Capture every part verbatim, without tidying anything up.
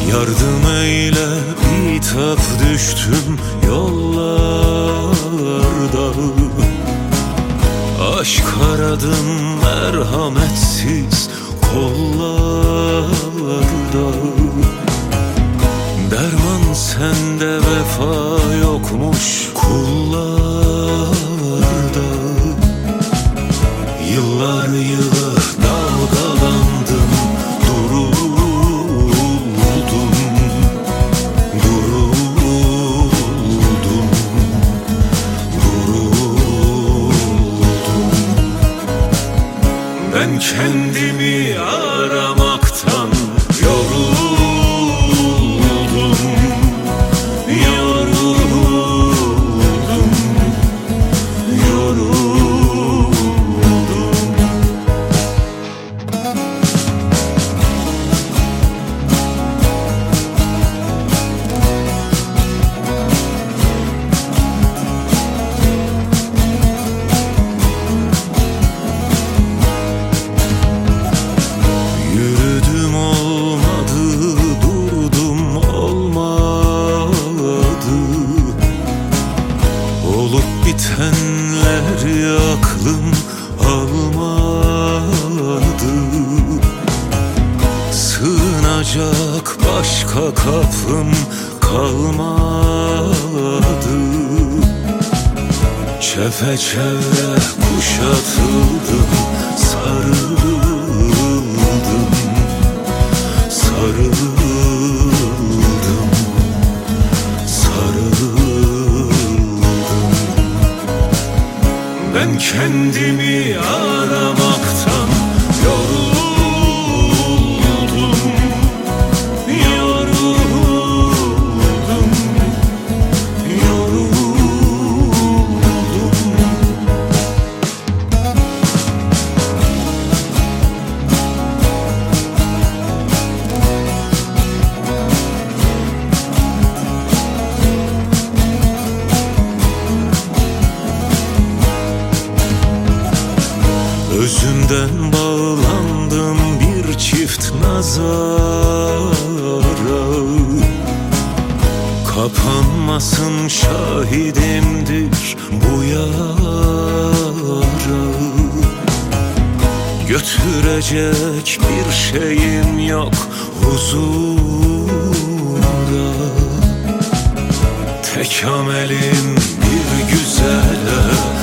Yardım eyle, bitap düştüm yollarda. Aşk aradım merhametsiz kollarda. Derman sende, vefa yokmuş kullarda. Yıllar yılı dalgalandım, duruldum, duruldum, duruldum. Ben kendimi aramaktan yoruldum, yoruldum, yoruldum. Yürüdüm olmadı, durdum olmadı. Olup bitenler aklım almadı. Sığınacak başka kapım kalmadı. Çepeçevre kuşatıldım, sarıldım, sarıldım, sarıldım. Ben kendimi aramaktan yoruldum, yoruldum, yoruldum. Özünden bağlandım bir çift nazara. Kapanmasın şahidimdir bu yara. Götürecek bir şeyim yok huzura. Tek amelim bir güzele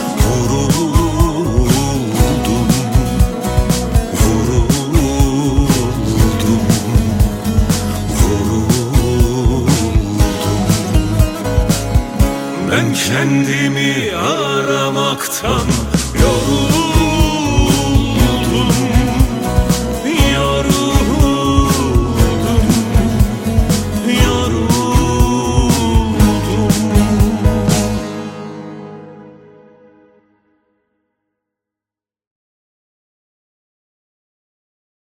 vuruldum, vuruldum, vuruldum. Ben kendimi aramaktan yoruldum.